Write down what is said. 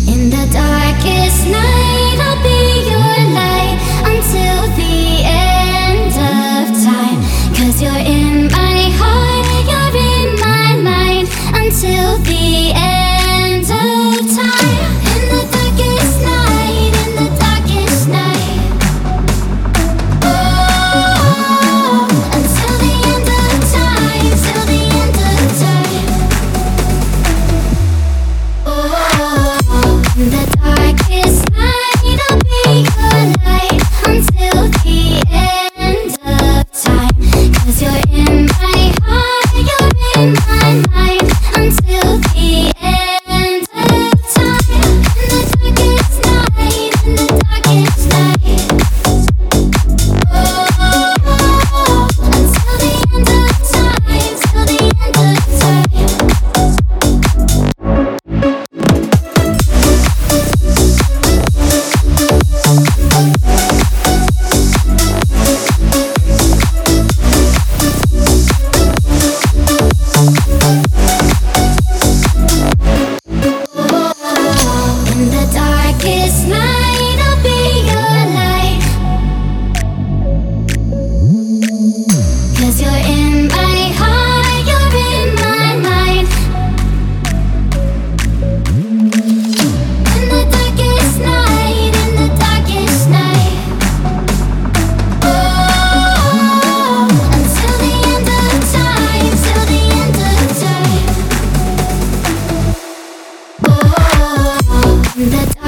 In the darkest night, I'll be your light until the end of time. 'Cause you're in my heart, you're in my mind until the end of time. In the darkest night, in the darkest night. Oh, until the end of time, till the end of time. In the darkest night, I'll be your light until the end of time. 'Cause you're in my heart, you're in my mind until the end of time. In the darkest night, in the darkest night. Oh, until the end of time, till the end of time. In the darkest night, I'll be your light. 'Cause you're in my heart, you're in my mind. In the darkest night, in the darkest night. Oh, until the end of time, till the end of time. Oh, in the